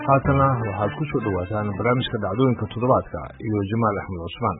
haatana waxaad ku soo dhawaataan barnaamijka dhacdooyinka toddobaadka iyo Jamaal Axmed Cusmaan.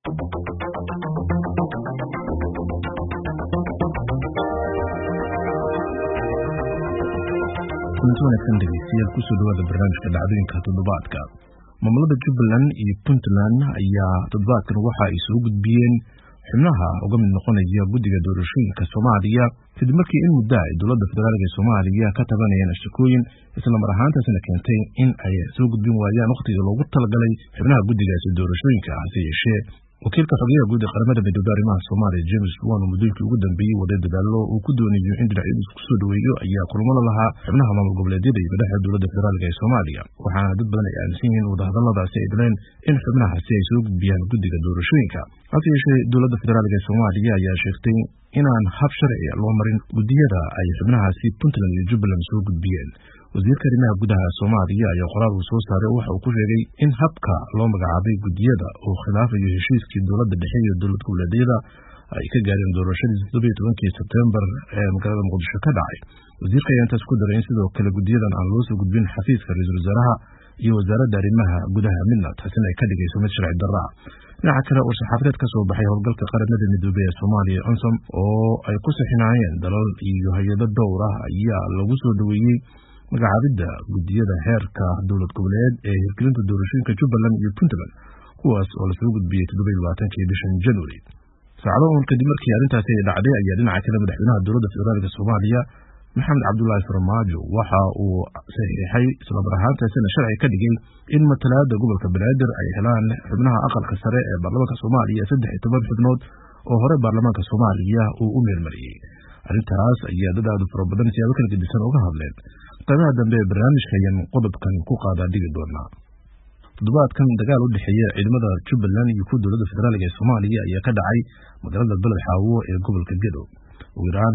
Wanaagsan dhegeystayaal ku soo dhawaada barnaamijka dhacdooyinka toddobaadka. Maamulada Jubbaland iyo Puntland ayaa toddobaadkan waxa ay soo gudbiyeen xubnaha uga mid noqonaya guddiga doorashooyinka Soomaaliya kadib markii in muddo ay dowladda federaalka ee Soomaaliya ka tabanayeen shaqooyin isla mar ahaantaasina keentay in ay soo gudbin waayaan waqtigii loogu talagalay xubnaha guddigaasi doorashooyinka hase yeeshee wakiilka xogeyaha guud ee qaramada midoobay arrimaha Soomaaliya James Wan muddooyinkii ugu dambeeyay waday dadaalo uu ku doonayo in dhinacyadu isku soo dhaweeyo ayaa kulamo la lahaa xubnaha maamul goboleedyada iyo madaxda dowladda federaalka ee Soomaaliya waxaana dad badan ay aaminsan yihiin wadahadalladaasi ay dhaleen in xubnahaasi ay soo gudbiyaan guddiga doorashooyinka hase yeeshee dowladda federaalka ee Soomaaliya ayaa sheegtay inaan hab sharci loo marin guddiyada ay xubnahaasi Puntland iyo Jubbaland soo gudbiyeen wasiirka arrimaha gudaha Soomaaliya ayaa qoraal uu soo saaray waxa uu ku sheegay in habka loo magacaabay guddiyada uu khilaafayo heshiiskii dowladda dhexe iyo dowlad goboleedyada ay ka gaareen doorashadii 17 Sebtembar ee magaalada Muqdisho ka dhacay wasiirka ayaa intaas ku daray in sidoo kale guddiyadan aan loo soo gudbin xafiiska ra'iisul wasaaraha iyo wasaaradda arrimaha gudaha midna taasina ay ka dhigayso mid sharci darro ah dhinaca kale oo saxaafadeed ka soo baxay howlgalka qaramada midoobay ee Soomaaliya UNSOM oo ay ku saxinayeen dalal iyo hay'ado dhowr ah ayaa lagu soo dhaweeyay magacaabidda guddiyada heerka dowlad goboleed ee hirgelinta doorashooyinka Jubbaland iyo Puntland kuwaas oo la soo gudbiyay 27 bishan January saacado kadib markii arrintaasi ay dhacday ayaa dhinaca kale madaxweynaha dowladda federaalka Soomaaliya Maxamed Cabdullaahi Farmaajo waxa uu saxiixay isla mar ahaantaasina sharci ka dhigay in matalaadda gobolka Banaadir ay helaan xubnaha aqalka sare ee baarlamaanka Soomaaliya 13 xubnood oo hore baarlamaanka Soomaaliya uu u meelmariyay arrintaas ayaa dad aad u fara badan siyaabo kala gedisan uga hadleen qaybaha dambe ee barnaamijka ayaan qodobkan ku qaadaa dhigi doonaa toddobaadkan dagaal u dhexeeya ciidamada Jubbaland iyo kuwa dowladda federaalka ee Soomaaliya ayaa ka dhacay magaalada Balad Xaawo ee gobolka Gedo ugu yaraan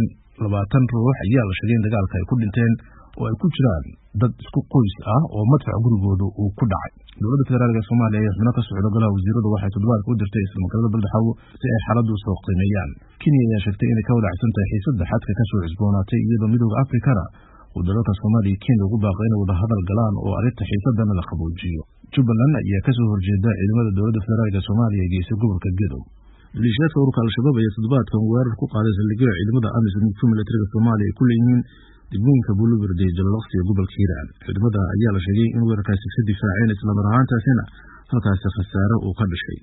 20 ruux ayaa la sheegay in dagaalka ay ku dhinteen oo ay ku jiraan dad isku qoys ah oo madfac gurigooda uu ku dhacay dowladda federaalka ee Soomaaliya ayaa xubno ka socda golaha wasiirada waxay toddobaadka u dirtay isla magaalada Balad Xaawo si ay xaaladdu soo qiimeeyaan Kenya ayaa sheegtay inay ka walaacsan tahay xiisadda xadka ka soo cusboonaatay iyadoo midowga Afrikana uu dalalka Soomaaliya Kenya ugu baaqay inay wada hadal galaan oo arrinta xiisadana la qaboojiyo Jubbaland ayaa ka soo horjeeda ciidamada dowladda federaalka ee Soomaaliya ee geysay gobolka Gedo milishiyada ururka Al-Shabaab ayaa toddobaadkan weerar ku qaaday saldhigyo ciidamada AMISOM iyo militariga Soomaaliya ay ku leeyihiin degmooyinka Buulabird iyo Jalalaqsi ee gobolka Hiiraan ciidamada ayaa la sheegay in weerarkaasi ka difaaceen isla mar ahaantaasina halkaasi khasaare uu ka dhashay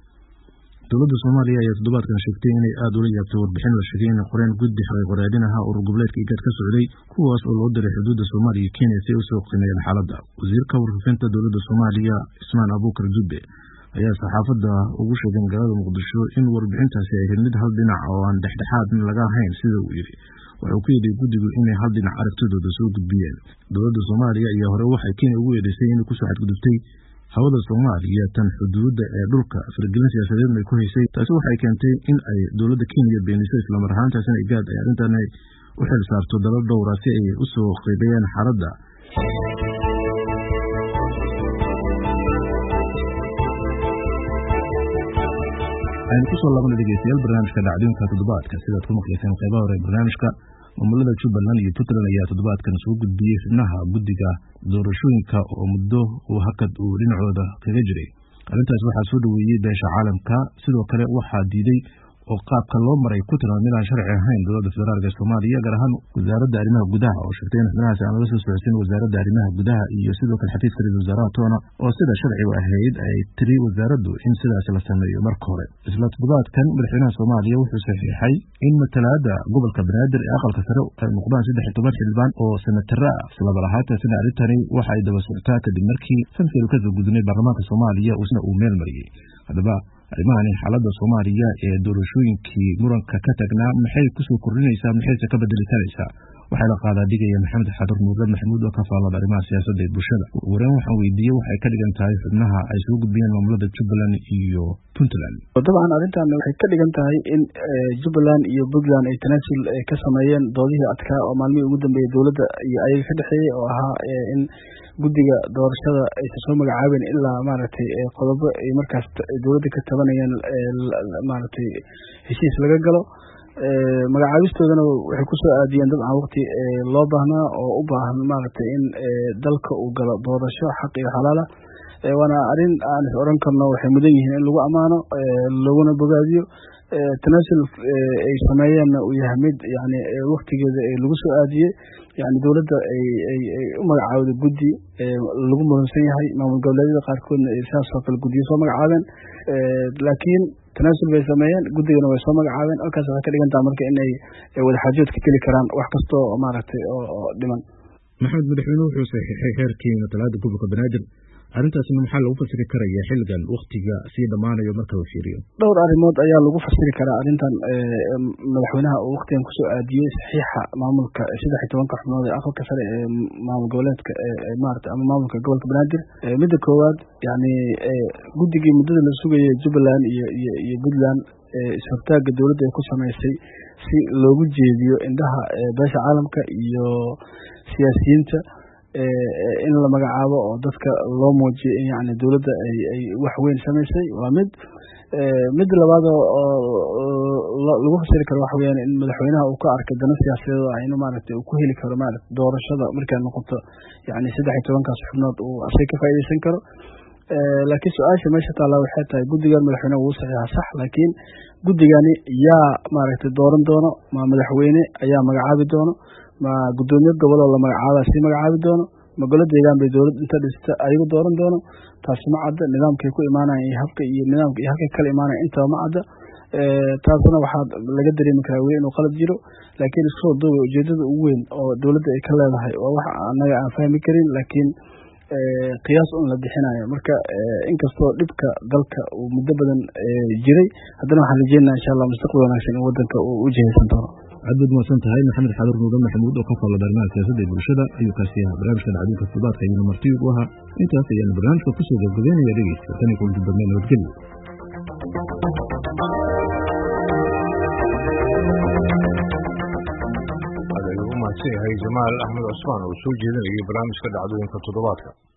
dowladda Soomaaliya ayaa toddobaadkan sheegtay inay aad ula yaabtay warbixin la sheegay in qoreen guddi xaqiiqoraadinaha urur goboleedka IGAD ka socday kuwaas oo loo diray xuduudda Soomaaliya iyo Kenya si ay u soo qiimeeyaan xaaladda wasiirka warfaafinta dowladda Soomaaliya Ismaan Abuukar Jubbe ayaa saxaafadda ugu sheegay magaalada Muqdisho in warbixintaasi ay mid hal dhinac oo aan dhexdhexaad laga ahayn sida uu yiri wuxuu ku yidhi guddigu inay hal dhinac aragtidooda soo gudbiyeen dowladda Soomaaliya ayaa hore waxay Kenya ugu yeedhisay inay ku soo xadgudubtay hawada Soomaaliya tan xuduudda ee dhulka faragelin siyaasadeed ay ku haysay taasi waxay keentay in ay dowladda Kenya beeniso isla mar ahaantaasina IGAD ay arrintan u xil saarto dalal dhowr ah si ay u soo qiimeeyaan xaaladda aynu ku soo laabana dhegeystayaal barnaamijka dhacdooyinka toddobaadka sidaad ku maqlayseen qaybaha hore barnaamijka maamulada Jubbaland iyo Puntland ayaa toddobaadkan soo gudbiyay xubnaha guddiga doorashooyinka oo muddo uu hakad uu dhinacooda kaga jiray arrintaas waxaa soo dhaweeyay beesha caalamka sidoo kale waxaa diiday oo qaabka loo maray ku tilmaameen sharci ahayn dowladda federaalka ee Soomaaliya gaar ahaan wasaaradda arrimaha gudaha oo sheegtay in xubnahaasi aan laga soo socodsiin wasaaradda arrimaha gudaha iyo sidoo kale xafiiska ra'iisul wasaaraha toona oo sida sharcigu ahayd ay tiri wasaaraddu in sidaas la sameeyo marka hore isla toddobaadkan madaxweynaha Soomaaliya wuxuu saxiixay in matalaadda gobolka Banaadir ee aqalka sare ay noqdaan 13 xildhibaan oo senatara ah isla marhaataasina arrintani waxa ay daba socotaa kadib markii sanadkii ka soo gudbinay baarlamaanka Soomaaliya uu meel mariyay haddaba arrimahan xaaladda Soomaaliya ee doorashooyinkii muranka ka tagnaa maxay ku soo kordhinaysaa maxay ka bedelisaa waxay la qaadaa dhigaya Maxamed Xadur Nuur Maxamuud oo ka faallada arrimaha siyaasadda ee bulshada wareen waxaan weydiiyay waxay ka dhigan tahay xubnaha ay soo gudbiyeen maamulada Jubbaland iyo Puntland dabcan arrintan waxay ka dhigan tahay in Jubbaland iyo Puntland ay tanaasul ka sameeyeen doodihii adkaa oo maalmihii ugu dambeeyay dowladda iyo ayaga ka dhaxeeyay oo ahaa in guddiga doorashada ay soo magacaabeen ilaa maaragtay qodobo ay markaas dowladda ka tabanayeen maaragtay heshiis laga galo magacaabistoodana waxay ku soo aadiyeen dabcan waqti loo baahnaa oo u baahan maaragtay in dalka uu galo doorasho xaq iyo xalaala waana arrin aan is oran karno waxay mudan yihiin in lagu ammaano laguna bogaadiyo tanaasul ay sameeyeenna uu yahay mid yani waqtigeeda lagu soo aadiyey yani dowladda ay u magacaawda guddi lagu muransan yahay maamul goboleedyada qaarkoodna ay sidaasoo kale guddiyo soo magacaabeen laakiin tanaasul bay sameeyeen guddigana way soo magacaabeen halkaas waxay ka dhigantaha marka inay wadaxaajood ka geli karaan wax kasta oo maaragtay oo dhiman. maxamed madaxweynuhu wuxuu saxiixay xeerkii matalaadda gobolka banaadir arrintaasna maxaa lagu fasiri karaya xilligan waktiga sii dhammaanayo marka la fiiriyo? dhowr arrimood ayaa lagu fasiri karaa arrintan madaxweynaha uu waktigan kusoo aadiyey saxiixa maamulka 13 xubnood ee aqalka sare ee maamul goboleedka maaragtay ama maamulka gobolka banaadir. midda koowaad yani guddigii muddada la sugayay Jubbaland iyo Puntland is-hortaaga dowladda ay ku samaysay si loogu jeediyo indhaha beesha caalamka iyo siyaasiyiinta in la magacaabo oo dadka loo muujiyo in yani dowladda ay wax weyn samaysay waa mid labaad oo lagu fasiri karo waxa weeyaan in madaxweynaha uu ka arkay dana siyaasadeed oo inuu maaragtay uu ku heli karo maaragtay doorashada markay noqoto yani 13 xubnood uu asay ka faa'iideysan karo. laakiin su-aasha meesha taala waxay tahay guddigan madaxweynaha wuu saxiixa sax laakiin guddigani yaa maaragtay dooran doono ma madaxweyne ayaa magacaabi doono ma gudoomiye gobol oo la magacaabo si magacaabi doono ma golo deegaan bay dowladda inta dhista ayagu dooran doono taasi ma cadda nidaamkay ku imaanayaan iyo habka iyo nidaamka iyo halkay kala imaanayaan intaba ma cadda taasna waxaa laga dareemi karaa weli inuu qalad jiro laakiin isku soo duubay ujeedada ugu weyn oo dowladda ay ka leedahay waa wax annaga aan fahmi karin laakiin qiyaas un la bixinayo marka inkastoo dhibka dalka uu muddo badan jiray haddana waxaan rajeynayaa insha Allah mustaqbal wanaagsan in wadanka uu u jihaysan doono. aad baad mahadsan tahay maxamed xadur nuuga maxamuud oo ka fadla barnaamijka siyaasadda ee bulshada ayuu kaasi yahay barnaamijka dhacdooyinka toddobaadka iyo martiyo u ahaa intaas ayaan barnaamijka ku soo gabagabeynaya dhegeysta tan iyo kulanti dambe nabadgelyo. Jamaal Axmed Cusmaan oo soo jeedinayay barnaamijka dhacdooyinka toddobaadka.